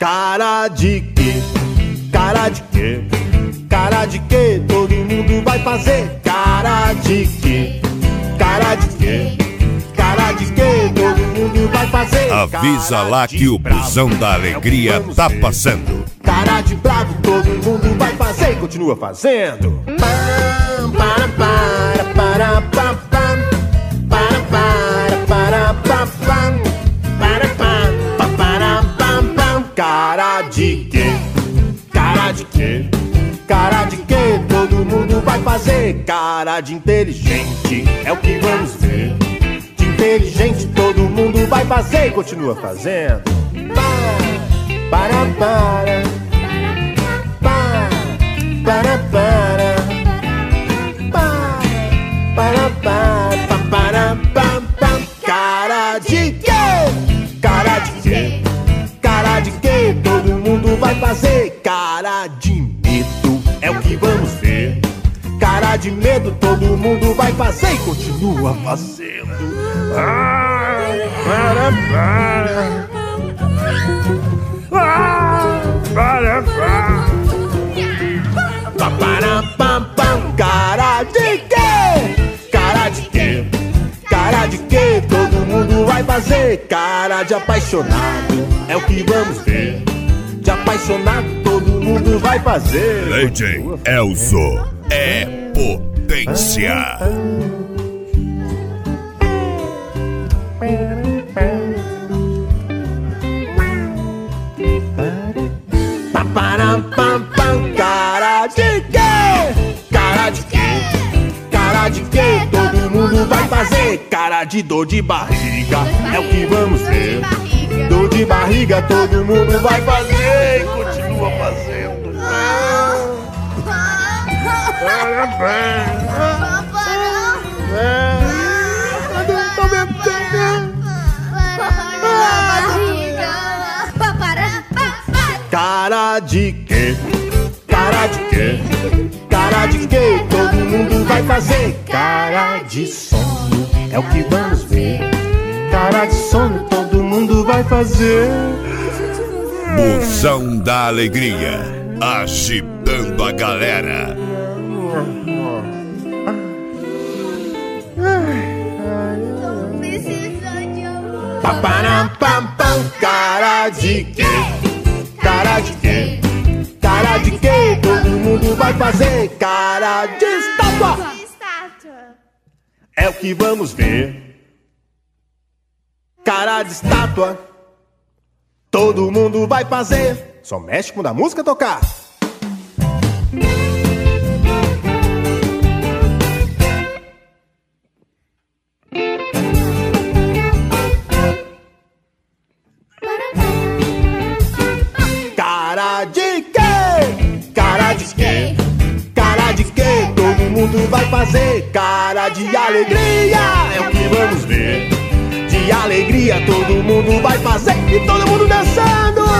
Cara de quê? Cara de quê? Cara de quê? Todo mundo vai fazer. Cara de quê? Cara de quê? Cara de quê? Todo mundo vai fazer. Avisa lá que o busão da alegria tá passando. Cara de bravo, todo mundo vai fazer e continua fazendo. Cara de quê? Cara de quê? Cara de quê? Todo mundo vai fazer. Cara de inteligente, é o que vamos ver. De inteligente todo mundo vai fazer e continua fazendo. Para, para, para, para, para, para, para, para, cara de quê? Cara de quê? Cara de quê? Todo mundo vai fazer. Cara de medo, é o que vamos ver. Cara de medo, todo mundo vai fazer e continua fazendo. Para, para. Cara de quê? Cara de quê? Cara de quê? Todo mundo vai fazer. Cara de apaixonado, é o que vamos ver. De apaixonado todo mundo vai fazer. Lady Elzo é potência. Cara de quê? Cara de quê? Cara de quê? Todo mundo vai fazer. Cara de dor de barriga, é o que vamos ver. Dor de barriga, todo mundo vai fazer e continua fazendo. Cara de quê? Cara de quê? Cara de quê? Todo mundo vai fazer. Cara de sono, é o que vamos ver. Cara de sono, todo mundo vai fazer. Busão da alegria, agitando a galera. Cara de quê? Cara de quê? Cara de quê? Todo mundo vai fazer. Cara de estátua, é o que vamos ver. Cara de estátua, todo mundo vai fazer. Só mexe quando a música tocar. Cara de quê? Cara de quê? Cara de quê? Todo mundo vai fazer. Cara de alegria, é o que vamos ver. De alegria todo mundo vai fazer. E todo mundo dançando.